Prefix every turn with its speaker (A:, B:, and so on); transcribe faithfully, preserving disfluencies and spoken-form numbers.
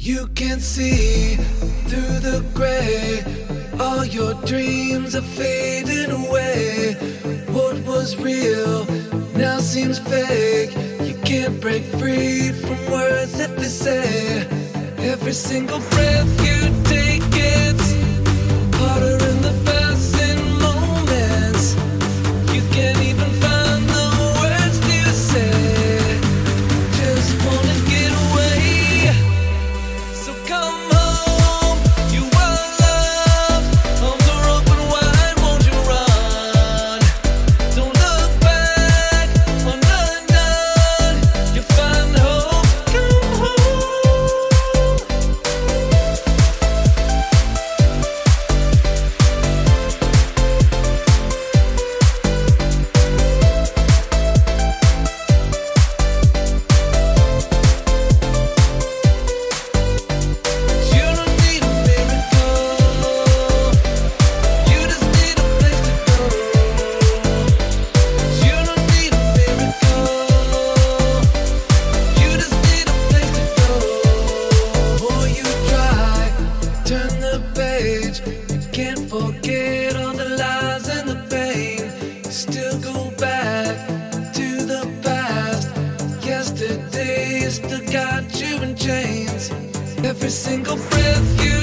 A: You can see through the gray. All your dreams are fading away. What was real now seems fake. You can't break free from words that they say. Every single breath you take gets harder in the passing moments. You can't even find the words to say. Just wanna get away. So come home, you are loved. Arms are open wide, won't you run? Don't look back or undone. You'll find hope. Come home. You don't need a miracle. You just need a place to go. You don't need a miracle. You just need a place to go. Oh, you try, turn the page. You can't forget all the lies and the pain. You still go back to the past. Yesterday still got you in chains. Every single breath you